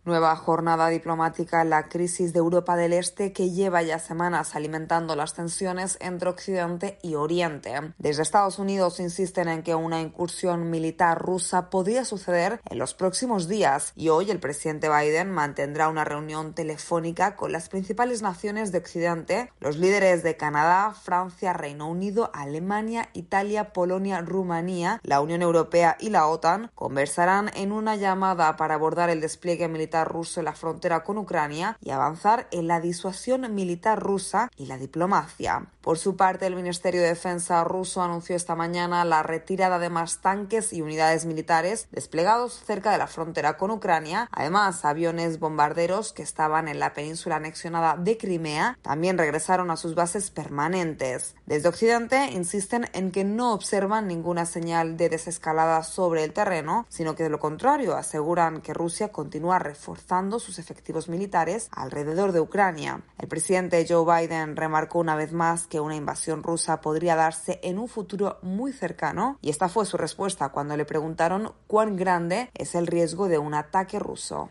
Nueva jornada diplomática en la crisis de Europa del Este que lleva ya semanas alimentando las tensiones entre Occidente y Oriente. Desde Estados Unidos insisten en que una incursión militar rusa podría suceder en los próximos días y hoy el presidente Biden mantendrá una reunión telefónica con las principales naciones de Occidente, los líderes de Canadá, Francia, Reino Unido, Alemania, Italia, Polonia, Rumanía, la Unión Europea y la OTAN. Conversarán en una llamada para abordar el despliegue militar ruso en la frontera con Ucrania y avanzar en la disuasión militar rusa y la diplomacia. Por su parte, el Ministerio de Defensa ruso anunció esta mañana la retirada de más tanques y unidades militares desplegados cerca de la frontera con Ucrania. Además, aviones bombarderos que estaban en la península anexionada de Crimea también regresaron a sus bases permanentes. Desde Occidente insisten en que no observan ninguna señal de desescalada sobre el terreno, sino que de lo contrario aseguran que Rusia continúa reforzando sus efectivos militares alrededor de Ucrania. El presidente Joe Biden remarcó una vez más que una invasión rusa podría darse en un futuro muy cercano, y esta fue su respuesta cuando le preguntaron cuán grande es el riesgo de un ataque ruso.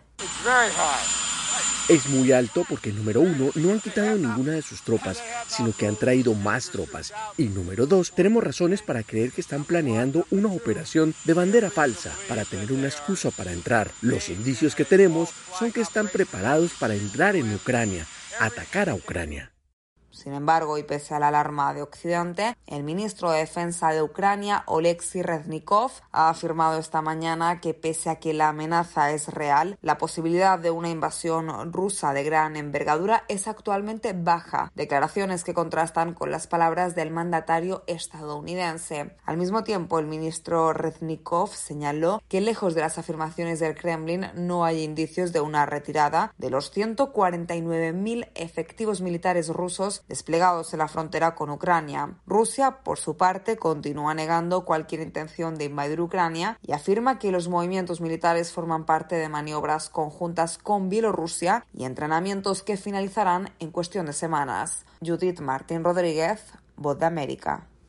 Es muy alto porque, número uno, no han quitado ninguna de sus tropas, sino que han traído más tropas. Y número dos, tenemos razones para creer que están planeando una operación de bandera falsa para tener una excusa para entrar. Los indicios que tenemos son que están preparados para entrar en Ucrania, atacar a Ucrania. Sin embargo, y pese a la alarma de Occidente, el ministro de Defensa de Ucrania, Oleksiy Reznikov, ha afirmado esta mañana que pese a que la amenaza es real, la posibilidad de una invasión rusa de gran envergadura es actualmente baja. Declaraciones que contrastan con las palabras del mandatario estadounidense. Al mismo tiempo, el ministro Reznikov señaló que lejos de las afirmaciones del Kremlin no hay indicios de una retirada de los 149.000 efectivos militares rusos desplegados en la frontera con Ucrania. Rusia, por su parte, continúa negando cualquier intención de invadir Ucrania y afirma que los movimientos militares forman parte de maniobras conjuntas con Bielorrusia y entrenamientos que finalizarán en cuestión de semanas. Judith Martín Rodríguez, Voz de América.